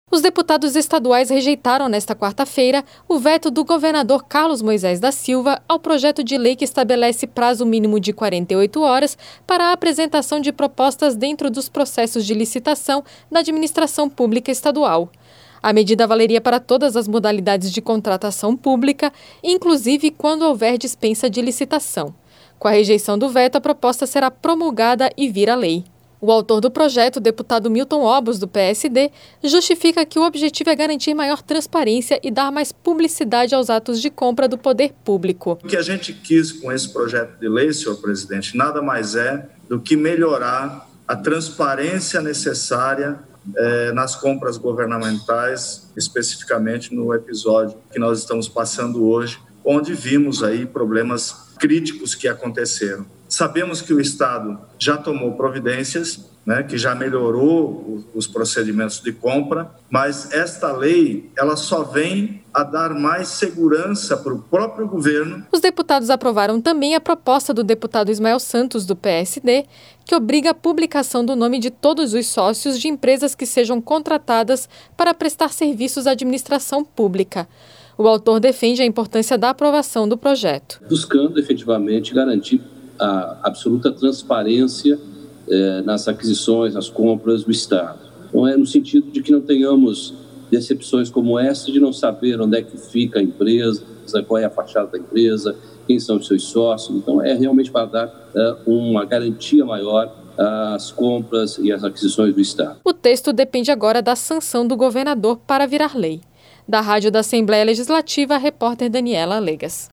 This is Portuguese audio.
Os deputados estaduais rejeitaram nesta quarta-feira o veto do governador Carlos Moisés da Silva ao projeto de lei que estabelece prazo mínimo de 48 horas para a apresentação de propostas dentro dos processos de licitação da administração pública estadual. A medida valeria para todas as modalidades de contratação pública, inclusive quando houver dispensa de licitação. Com a rejeição do veto, a proposta será promulgada e vira lei. O autor do projeto, o deputado Milton Obos, do PSD, justifica que o objetivo é garantir maior transparência e dar mais publicidade aos atos de compra do poder público. O que a gente quis com esse projeto de lei, senhor presidente, nada mais é do que melhorar a transparência necessária nas compras governamentais, especificamente no episódio que nós estamos passando hoje, onde vimos aí problemas críticos que aconteceram. Sabemos que o Estado já tomou providências, que já melhorou os procedimentos de compra, mas esta lei ela só vem a dar mais segurança para o próprio governo. Os deputados aprovaram também a proposta do deputado Ismael Santos, do PSD, que obriga a publicação do nome de todos os sócios de empresas que sejam contratadas para prestar serviços à administração pública. O autor defende a importância da aprovação do projeto. Buscando efetivamente garantir a absoluta transparência nas aquisições, nas compras do Estado. Então, no sentido de que não tenhamos decepções como essa de não saber onde é que fica a empresa, qual é a fachada da empresa, quem são os seus sócios. Então, é realmente para dar uma garantia maior às compras e às aquisições do Estado. O texto depende agora da sanção do governador para virar lei. Da Rádio da Assembleia Legislativa, a repórter Daniela Alegas.